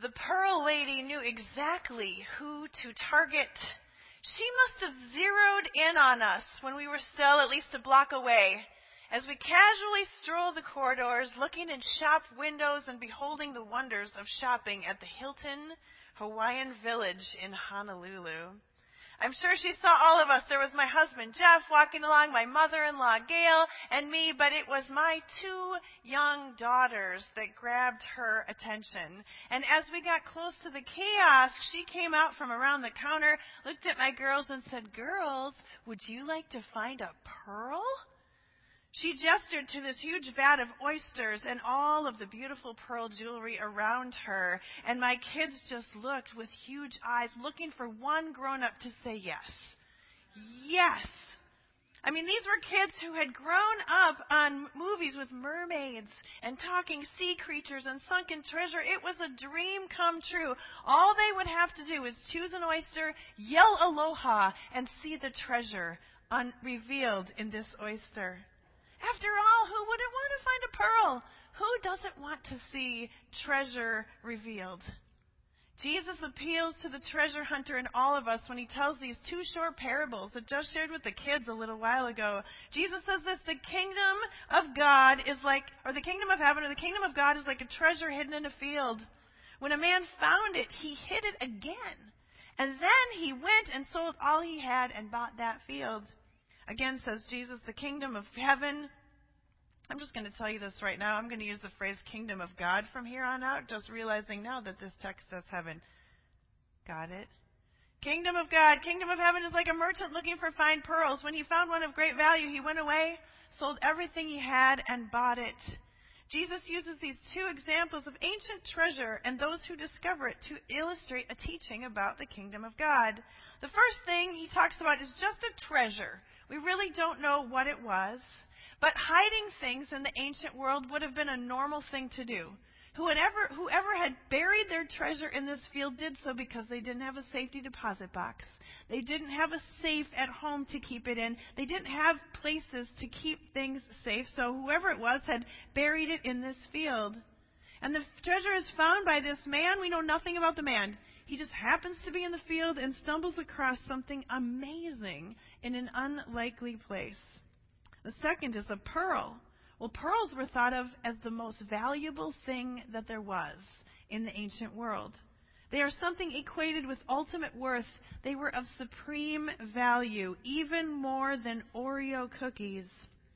The Pearl Lady knew exactly who to target. She must have zeroed in on us when we were still at least a block away. As we casually strolled the corridors, looking in shop windows and beholding the wonders of shopping at the Hilton Hawaiian Village in Honolulu. I'm sure she saw all of us. There was my husband, Jeff, walking along, my mother-in-law, Gail, and me, but it was my two young daughters that grabbed her attention. And as we got close to the kiosk, she came out from around the counter, looked at my girls and said, "Girls, would you like to find a pearl?" She gestured to this huge vat of oysters and all of the beautiful pearl jewelry around her. And my kids just looked with huge eyes, looking for one grown-up to say yes. Yes. I mean, these were kids who had grown up on movies with mermaids and talking sea creatures and sunken treasure. It was a dream come true. All they would have to do is choose an oyster, yell aloha, and see the treasure revealed in this oyster. After all, who wouldn't want to find a pearl? Who doesn't want to see treasure revealed? Jesus appeals to the treasure hunter in all of us when he tells these two short parables that just shared with the kids a little while ago. Jesus says this: the kingdom of God is like, or the kingdom of heaven, or the kingdom of God is like a treasure hidden in a field. When a man found it, he hid it again. And then he went and sold all he had and bought that field. Again, says Jesus, the kingdom of heaven. I'm just going to tell you this right now. I'm going to use the phrase kingdom of God from here on out, just realizing now that this text says heaven. Got it? Kingdom of God, kingdom of heaven is like a merchant looking for fine pearls. When he found one of great value, he went away, sold everything he had, and bought it. Jesus uses these two examples of ancient treasure and those who discover it to illustrate a teaching about the kingdom of God. The first thing he talks about is just a treasure. We really don't know what it was, but hiding things in the ancient world would have been a normal thing to do. Whoever had buried their treasure in this field did so because they didn't have a safety deposit box. They didn't have a safe at home to keep it in. They didn't have places to keep things safe, so whoever it was had buried it in this field. And the treasure is found by this man. We know nothing about the man. He just happens to be in the field and stumbles across something amazing in an unlikely place. The second is a pearl. Well, pearls were thought of as the most valuable thing that there was in the ancient world. They are something equated with ultimate worth. They were of supreme value, even more than Oreo cookies.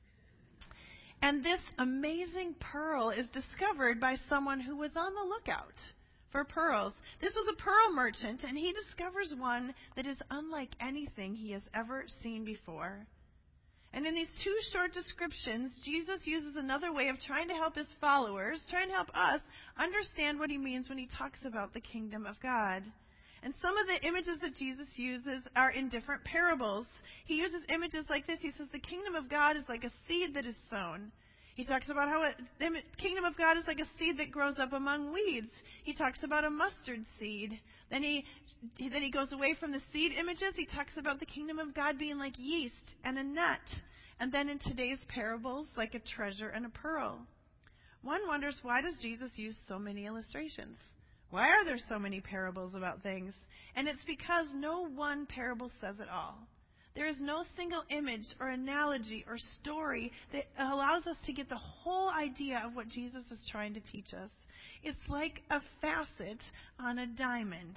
And this amazing pearl is discovered by someone who was on the lookout for pearls. This was a pearl merchant, and he discovers one that is unlike anything he has ever seen before. And in these two short descriptions, Jesus uses another way of trying to help his followers, trying to help us understand what he means when he talks about the kingdom of God. And some of the images that Jesus uses are in different parables. He uses images like this. He says the kingdom of God is like a seed that is sown. He talks about how the kingdom of God is like a seed that grows up among weeds. He talks about a mustard seed. Then he goes away from the seed images. He talks about the kingdom of God being like yeast and a nut. And then in today's parables, like a treasure and a pearl. One wonders, why does Jesus use so many illustrations? Why are there so many parables about things? And it's because no one parable says it all. There is no single image or analogy or story that allows us to get the whole idea of what Jesus is trying to teach us. It's like a facet on a diamond.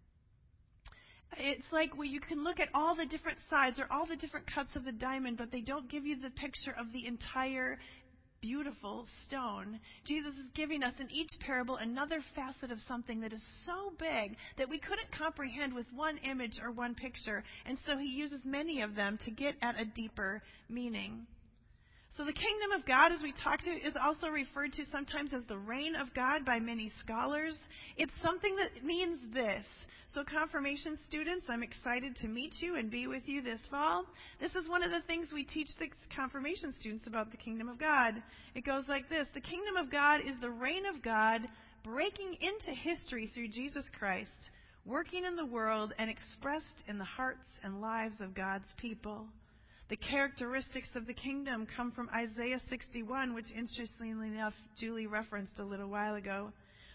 It's like you can look at all the different sides or all the different cuts of the diamond, but they don't give you the picture of the entire beautiful stone. Jesus is giving us in each parable another facet of something that is so big that we couldn't comprehend with one image or one picture. And so he uses many of them to get at a deeper meaning. So the kingdom of God, as we talked to, is also referred to sometimes as the reign of God by many scholars. It's something that means this. So confirmation students, I'm excited to meet you and be with you this fall. This is one of the things we teach the confirmation students about the kingdom of God. It goes like this. The kingdom of God is the reign of God breaking into history through Jesus Christ, working in the world and expressed in the hearts and lives of God's people. The characteristics of the kingdom come from Isaiah 61, which interestingly enough, Julie referenced a little while ago.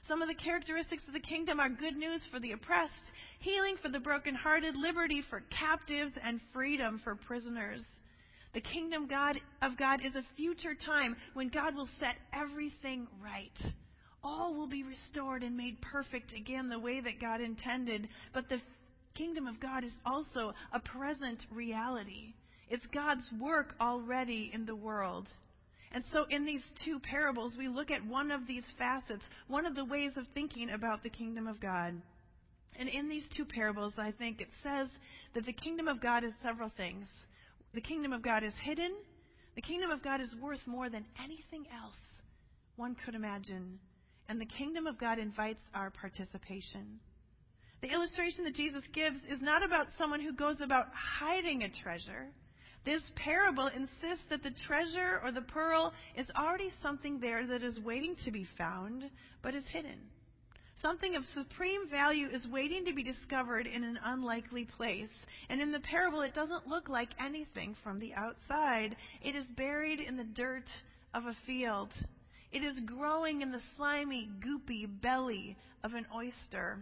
Some of the characteristics of the kingdom are good news for the oppressed, healing for the brokenhearted, liberty for captives, and freedom for prisoners. The kingdom of God is a future time when God will set everything right. All will be restored and made perfect again the way that God intended. But the kingdom of God is also a present reality. It's God's work already in the world. And so in these two parables, we look at one of these facets, one of the ways of thinking about the kingdom of God. And in these two parables, I think it says that the kingdom of God is several things. The kingdom of God is hidden. The kingdom of God is worth more than anything else one could imagine. And the kingdom of God invites our participation. The illustration that Jesus gives is not about someone who goes about hiding a treasure. This parable insists that the treasure or the pearl is already something there that is waiting to be found, but is hidden. Something of supreme value is waiting to be discovered in an unlikely place. And in the parable, it doesn't look like anything from the outside. It is buried in the dirt of a field. It is growing in the slimy, goopy belly of an oyster.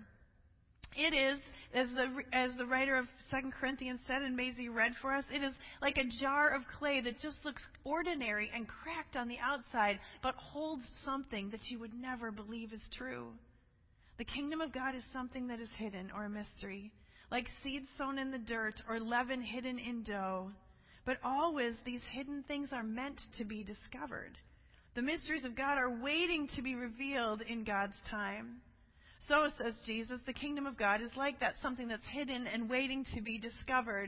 It is, as the writer of 2 Corinthians said, and Maisie read for us, it is like a jar of clay that just looks ordinary and cracked on the outside, but holds something that you would never believe is true. The kingdom of God is something that is hidden or a mystery, like seeds sown in the dirt or leaven hidden in dough. But always these hidden things are meant to be discovered. The mysteries of God are waiting to be revealed in God's time. So, says Jesus, the kingdom of God is like that, something that's hidden and waiting to be discovered.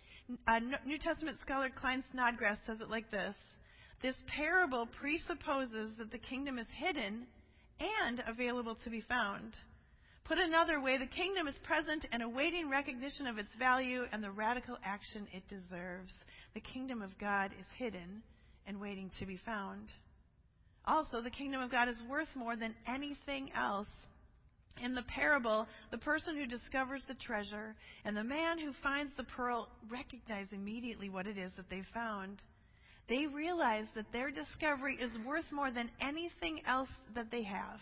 New Testament scholar Klein Snodgrass says it like this. This parable presupposes that the kingdom is hidden and available to be found. Put another way, the kingdom is present and awaiting recognition of its value and the radical action it deserves. The kingdom of God is hidden and waiting to be found. Also, the kingdom of God is worth more than anything else. In the parable, the person who discovers the treasure and the man who finds the pearl recognize immediately what it is that they found. They realize that their discovery is worth more than anything else that they have.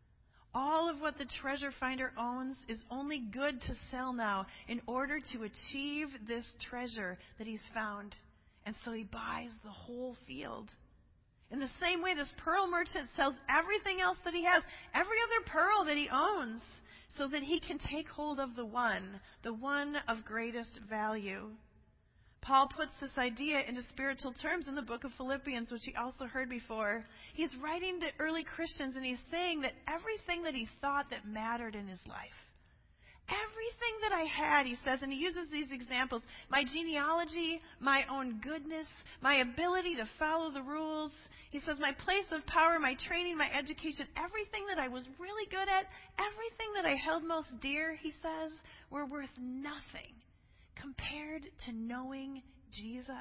All of what the treasure finder owns is only good to sell now in order to achieve this treasure that he's found. And so he buys the whole field. In the same way, this pearl merchant sells everything else that he has, every other pearl that he owns, so that he can take hold of the one of greatest value. Paul puts this idea into spiritual terms in the book of Philippians, which he also heard before. He's writing to early Christians, and he's saying that everything that he thought that mattered in his life, everything that I had, he says, and he uses these examples, my genealogy, my own goodness, my ability to follow the rules. He says my place of power, my training, my education, everything that I was really good at, everything that I held most dear, he says, were worth nothing compared to knowing Jesus.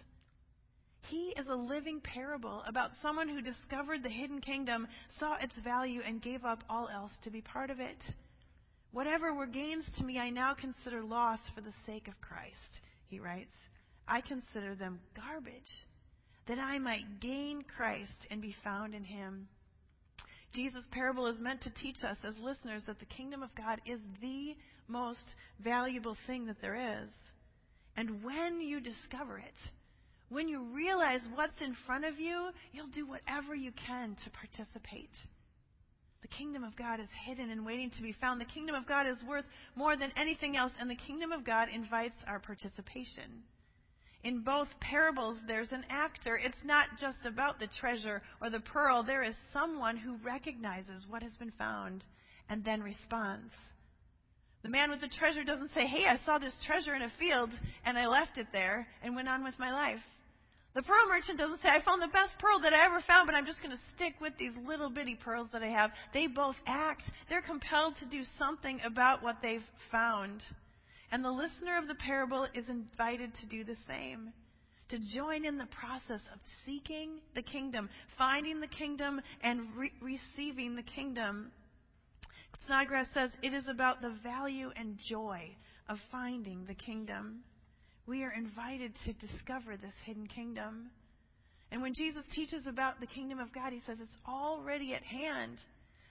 He is a living parable about someone who discovered the hidden kingdom, saw its value, and gave up all else to be part of it. Whatever were gains to me, I now consider loss for the sake of Christ, he writes. I consider them garbage, that I might gain Christ and be found in him. Jesus' parable is meant to teach us as listeners that the kingdom of God is the most valuable thing that there is. And when you discover it, when you realize what's in front of you, you'll do whatever you can to participate. The kingdom of God is hidden and waiting to be found. The kingdom of God is worth more than anything else, and the kingdom of God invites our participation. In both parables, there's an actor. It's not just about the treasure or the pearl. There is someone who recognizes what has been found and then responds. The man with the treasure doesn't say, hey, I saw this treasure in a field and I left it there and went on with my life. The pearl merchant doesn't say, I found the best pearl that I ever found, but I'm just going to stick with these little bitty pearls that I have. They both act. They're compelled to do something about what they've found. And the listener of the parable is invited to do the same, to join in the process of seeking the kingdom, finding the kingdom, and receiving the kingdom. Snodgrass says it is about the value and joy of finding the kingdom. We are invited to discover this hidden kingdom. And when Jesus teaches about the kingdom of God, he says it's already at hand.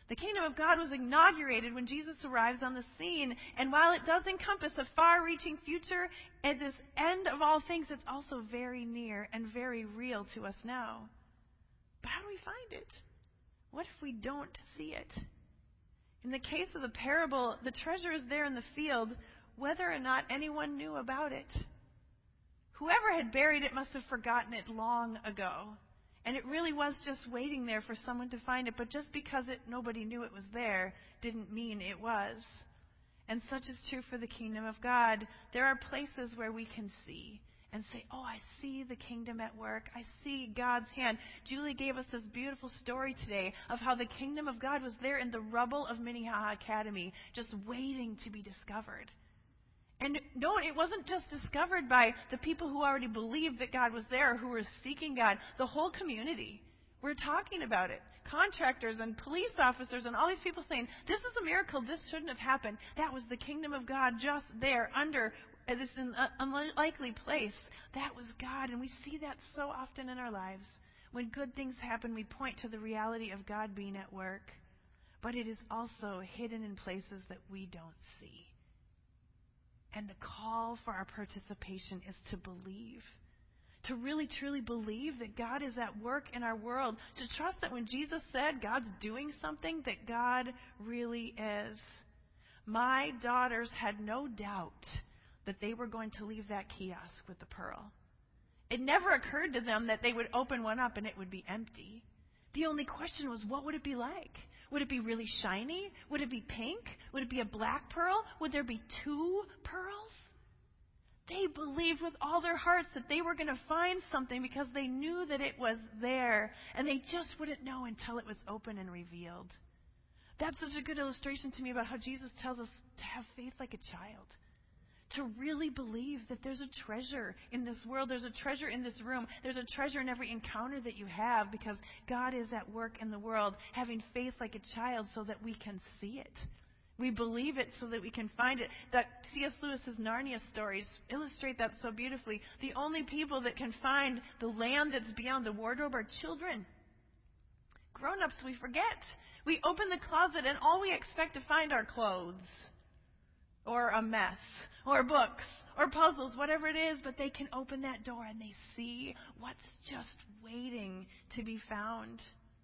The kingdom of God was inaugurated when Jesus arrives on the scene. And while it does encompass a far-reaching future at this end of all things, it's also very near and very real to us now. But how do we find it? What if we don't see it? In the case of the parable, the treasure is there in the field, whether or not anyone knew about it. Whoever had buried it must have forgotten it long ago. And it really was just waiting there for someone to find it. But just because nobody knew it was there didn't mean it was. And such is true for the kingdom of God. There are places where we can see and say, oh, I see the kingdom at work. I see God's hand. Julie gave us this beautiful story today of how the kingdom of God was there in the rubble of Minnehaha Academy, just waiting to be discovered. And no, it wasn't just discovered by the people who already believed that God was there, who were seeking God. The whole community were talking about it. Contractors and police officers and all these people saying, this is a miracle, this shouldn't have happened. That was the kingdom of God just there under this unlikely place. That was God, and we see that so often in our lives. When good things happen, we point to the reality of God being at work. But it is also hidden in places that we don't see. And the call for our participation is to believe. To really, truly believe that God is at work in our world. To trust that when Jesus said God's doing something, that God really is. My daughters had no doubt that they were going to leave that kiosk with the pearl. It never occurred to them that they would open one up and it would be empty. The only question was, what would it be like? Would it be really shiny? Would it be pink? Would it be a black pearl? Would there be 2 pearls? They believed with all their hearts that they were going to find something because they knew that it was there, and they just wouldn't know until it was open and revealed. That's such a good illustration to me about how Jesus tells us to have faith like a child. To really believe that there's a treasure in this world, there's a treasure in this room, there's a treasure in every encounter that you have because God is at work in the world, having faith like a child so that we can see it. We believe it so that we can find it. That C.S. Lewis's Narnia stories illustrate that so beautifully. The only people that can find the land that's beyond the wardrobe are children. Grown-ups, we forget. We open the closet and all we expect to find are clothes. Or a mess, or books, or puzzles, whatever it is, but they can open that door and they see what's just waiting to be found.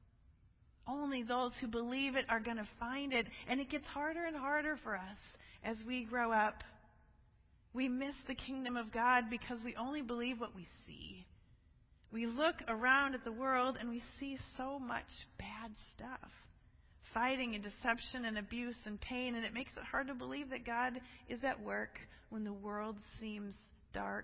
Only those who believe it are going to find it, and it gets harder and harder for us as we grow up. We miss the kingdom of God because we only believe what we see. We look around at the world and we see so much bad stuff. Fighting and deception and abuse and pain, and it makes it hard to believe that God is at work when the world seems dark.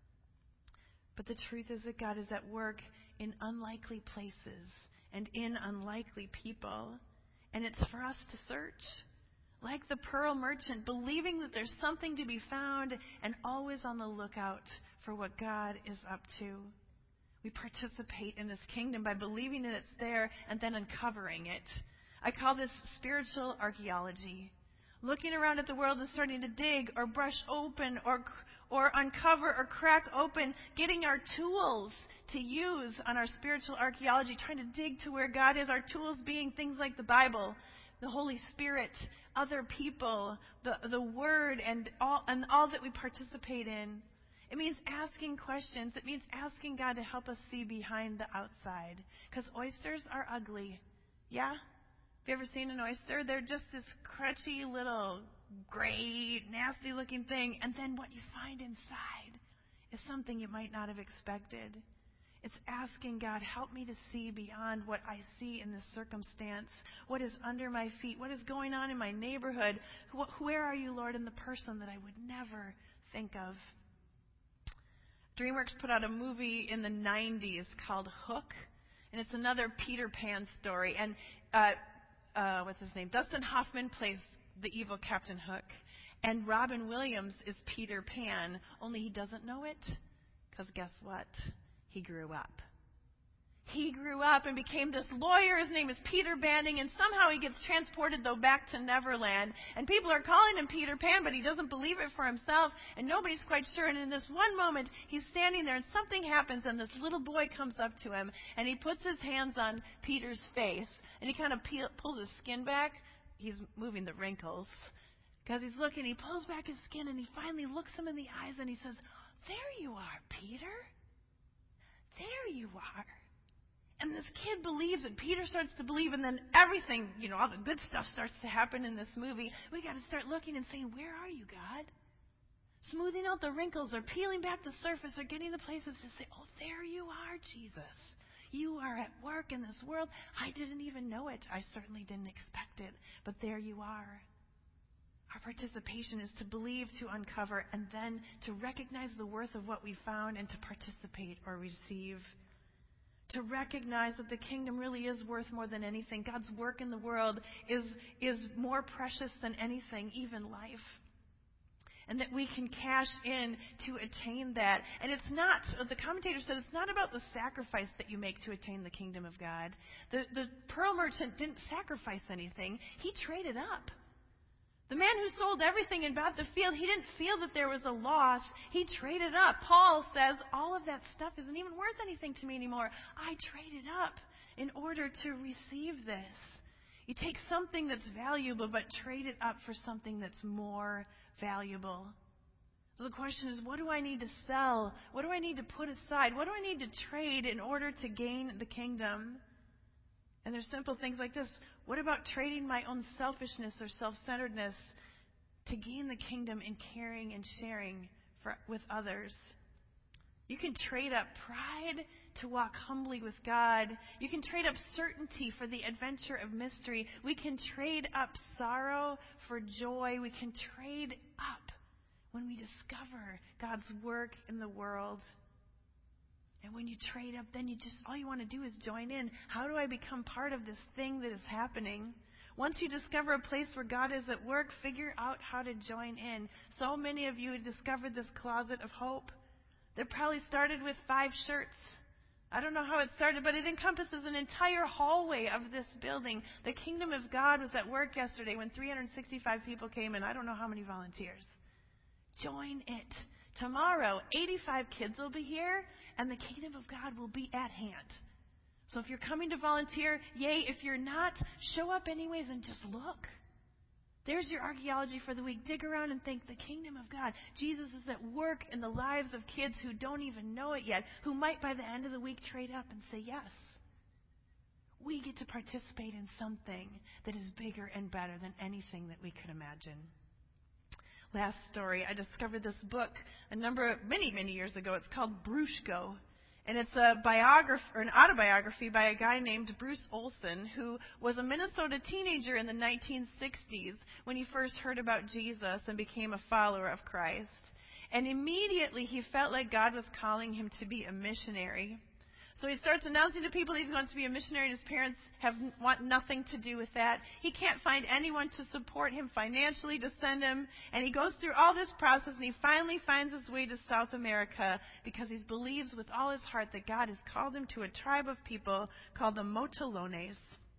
But the truth is that God is at work in unlikely places and in unlikely people, and it's for us to search. Like the pearl merchant, believing that there's something to be found and always on the lookout for what God is up to. We participate in this kingdom by believing that it's there and then uncovering it. I call this spiritual archaeology. Looking around at the world and starting to dig or brush open or uncover or crack open, getting our tools to use on our spiritual archaeology, trying to dig to where God is, our tools being things like the Bible, the Holy Spirit, other people, the Word, and all that we participate in. It means asking questions. It means asking God to help us see behind the outside. Because oysters are ugly. Yeah? Have you ever seen an oyster? They're just this crutchy little gray, nasty looking thing. And then what you find inside is something you might not have expected. It's asking God, help me to see beyond what I see in this circumstance. What is under my feet? What is going on in my neighborhood? Where are you, Lord, in the person that I would never think of? DreamWorks put out a movie in the 90s called Hook. And it's another Peter Pan story. And what's his name? Dustin Hoffman plays the evil Captain Hook. And Robin Williams is Peter Pan, only he doesn't know it. Because guess what? He grew up. he grew up and became this lawyer. His name is Peter Banning, and somehow he gets transported, though, back to Neverland. And people are calling him Peter Pan, but he doesn't believe it for himself, and nobody's quite sure. And in this one moment, he's standing there, and something happens, and this little boy comes up to him, and he puts his hands on Peter's face, and he kind of pulls his skin back. He's moving the wrinkles, because he's looking. He pulls back his skin, and he finally looks him in the eyes, and he says, "There you are, Peter. There you are." And this kid believes it. Peter starts to believe, and then everything, all the good stuff starts to happen in this movie. We got to start looking and saying, "Where are you, God?" Smoothing out the wrinkles or peeling back the surface or getting the places to say, "Oh, there you are, Jesus. You are at work in this world. I didn't even know it. I certainly didn't expect it, but there you are." Our participation is to believe, to uncover, and then to recognize the worth of what we found and to participate or receive. To recognize that the kingdom really is worth more than anything. God's work in the world is more precious than anything, even life. And that we can cash in to attain that. And it's not, the commentator said, it's not about the sacrifice that you make to attain the kingdom of God. The pearl merchant didn't sacrifice anything. He traded up. The man who sold everything and bought the field, he didn't feel that there was a loss. He traded up. Paul says, all of that stuff isn't even worth anything to me anymore. I traded up in order to receive this. You take something that's valuable, but trade it up for something that's more valuable. So the question is, what do I need to sell? What do I need to put aside? What do I need to trade in order to gain the kingdom? And there's simple things like this. What about trading my own selfishness or self-centeredness to gain the kingdom in caring and sharing with others? You can trade up pride to walk humbly with God. You can trade up certainty for the adventure of mystery. We can trade up sorrow for joy. We can trade up when we discover God's work in the world. And when you trade up, then all you want to do is join in. How do I become part of this thing that is happening? Once you discover a place where God is at work, figure out how to join in. So many of you have discovered this closet of hope. That probably started with 5 shirts. I don't know how it started, but it encompasses an entire hallway of this building. The kingdom of God was at work yesterday when 365 people came in. I don't know how many volunteers. Join it. Tomorrow, 85 kids will be here, and the kingdom of God will be at hand. So if you're coming to volunteer, yay. If you're not, show up anyways and just look. There's your archaeology for the week. Dig around and think, the kingdom of God. Jesus is at work in the lives of kids who don't even know it yet, who might by the end of the week trade up and say yes. We get to participate in something that is bigger and better than anything that we could imagine. Last story, I discovered this book many years ago. It's called Brushko. And it's a biography or an autobiography by a guy named Bruce Olson, who was a Minnesota teenager in the 1960s when he first heard about Jesus and became a follower of Christ. And immediately he felt like God was calling him to be a missionary. So he starts announcing to people he's going to be a missionary, and his parents want nothing to do with that. He can't find anyone to support him financially to send him. And he goes through all this process, and he finally finds his way to South America because he believes with all his heart that God has called him to a tribe of people called the Motilones.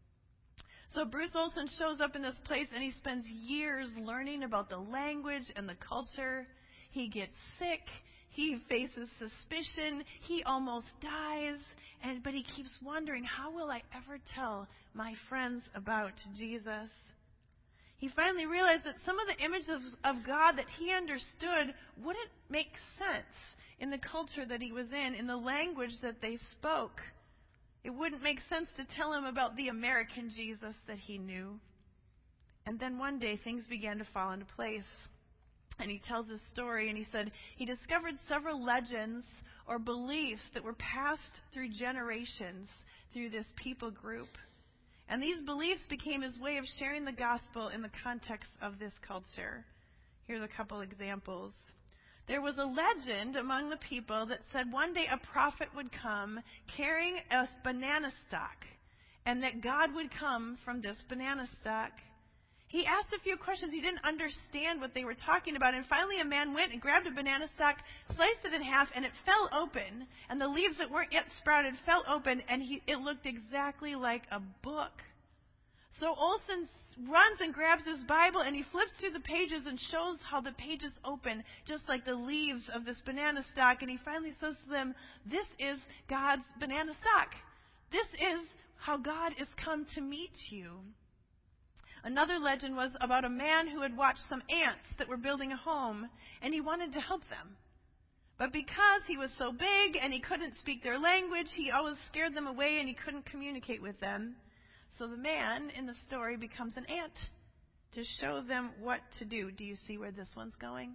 So Bruce Olson shows up in this place, and he spends years learning about the language and the culture. He gets sick. He faces suspicion. He almost dies. But he keeps wondering, how will I ever tell my friends about Jesus? He finally realized that some of the images of God that he understood wouldn't make sense in the culture that he was in the language that they spoke. It wouldn't make sense to tell him about the American Jesus that he knew. And then one day things began to fall into place. And he tells his story, and he said he discovered several legends or beliefs that were passed through generations through this people group. And these beliefs became his way of sharing the gospel in the context of this culture. Here's a couple examples. There was a legend among the people that said one day a prophet would come carrying a banana stalk, and that God would come from this banana stalk. He asked a few questions. He didn't understand what they were talking about. And finally a man went and grabbed a banana stalk, sliced it in half, and it fell open. And the leaves that weren't yet sprouted fell open, and it looked exactly like a book. So Olson runs and grabs his Bible, and he flips through the pages and shows how the pages open, just like the leaves of this banana stalk. And he finally says to them, "This is God's banana stalk. This is how God is come to meet you." Another legend was about a man who had watched some ants that were building a home, and he wanted to help them. But because he was so big and he couldn't speak their language, he always scared them away and he couldn't communicate with them. So the man in the story becomes an ant to show them what to do. Do you see where this one's going?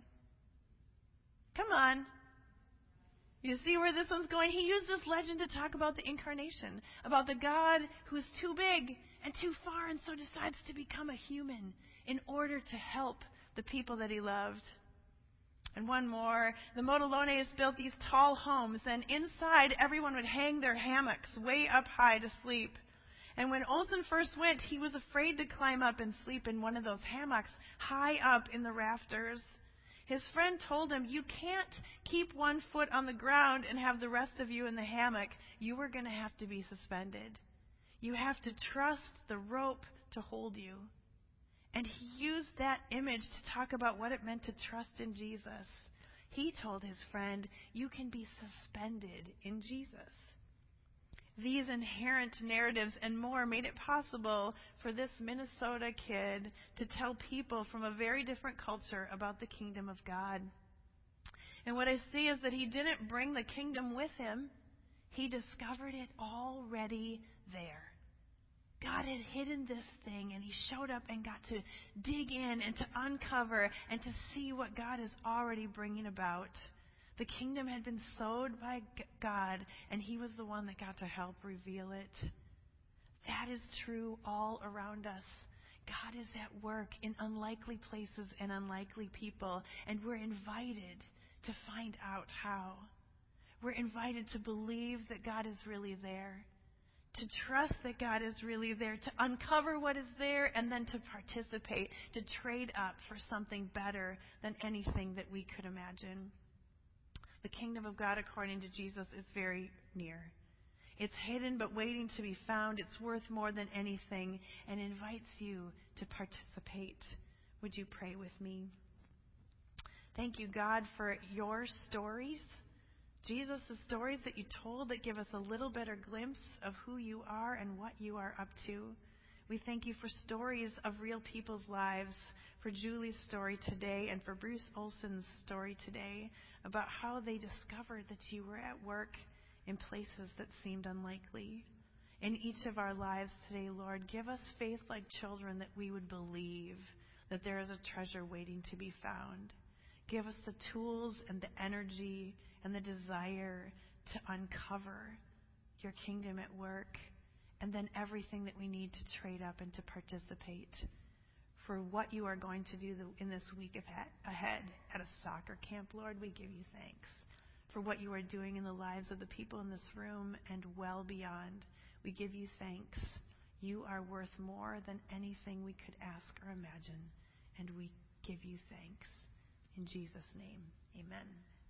Come on. You see where this one's going? He used this legend to talk about the incarnation, about the God who's too big and too far and so decides to become a human in order to help the people that he loved. And one more, the Motolones built these tall homes, and inside everyone would hang their hammocks way up high to sleep. And when Olson first went, he was afraid to climb up and sleep in one of those hammocks high up in the rafters. His friend told him, "You can't keep one foot on the ground and have the rest of you in the hammock. You are going to have to be suspended. You have to trust the rope to hold you." And he used that image to talk about what it meant to trust in Jesus. He told his friend, "You can be suspended in Jesus." These inherent narratives and more made it possible for this Minnesota kid to tell people from a very different culture about the kingdom of God. And what I see is that he didn't bring the kingdom with him. He discovered it already there. God had hidden this thing, and he showed up and got to dig in and to uncover and to see what God is already bringing about. The kingdom had been sowed by God, and he was the one that got to help reveal it. That is true all around us. God is at work in unlikely places and unlikely people, and we're invited to find out how. We're invited to believe that God is really there, to trust that God is really there, to uncover what is there, and then to participate, to trade up for something better than anything that we could imagine. The kingdom of God, according to Jesus, is very near. It's hidden but waiting to be found. It's worth more than anything and invites you to participate. Would you pray with me? Thank you, God, for your stories. Jesus, the stories that you told that give us a little better glimpse of who you are and what you are up to. We thank you for stories of real people's lives, for Julie's story today and for Bruce Olson's story today about how they discovered that you were at work in places that seemed unlikely. In each of our lives today, Lord, give us faith like children that we would believe that there is a treasure waiting to be found. Give us the tools and the energy and the desire to uncover your kingdom at work, and then everything that we need to trade up and to participate for what you are going to do in this week ahead at a soccer camp. Lord, we give you thanks for what you are doing in the lives of the people in this room and well beyond. We give you thanks. You are worth more than anything we could ask or imagine, and we give you thanks. In Jesus' name, amen.